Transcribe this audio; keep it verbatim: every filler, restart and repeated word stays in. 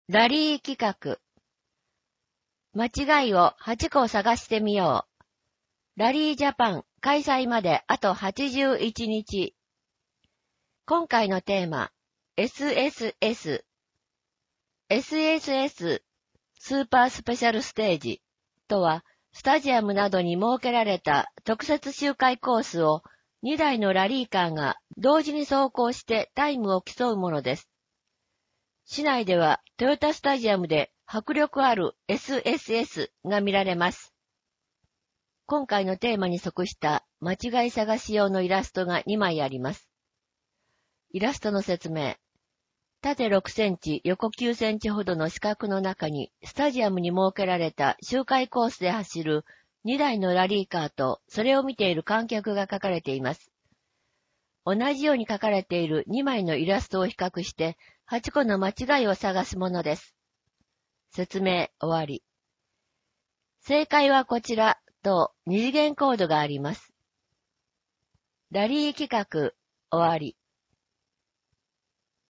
ラリー企画。間違いをはちこ探してみよう。ラリージャパン開催まであとはちじゅういちにち。今回のテーマ、エスエスエス。エスエスエス スーパースペシャルステージとは、スタジアムなどに設けられた特設周回コースをにだいのラリーカーが同時に走行してタイムを競うものです。市内ではトヨタスタジアムで迫力ある エスエスエス が見られます。今回のテーマに即した間違い探し用のイラストがにまいあります。イラストの説明。縦ろくセンチ、横きゅうセンチほどの四角の中にスタジアムに設けられた周回コースで走るにだいのラリーカーとそれを見ている観客が描かれています。同じように描かれているにまいのイラストを比較してはちこの間違いを探すものです。説明終わり。正解はこちらと二次元コードがあります。ラリー企画終わり。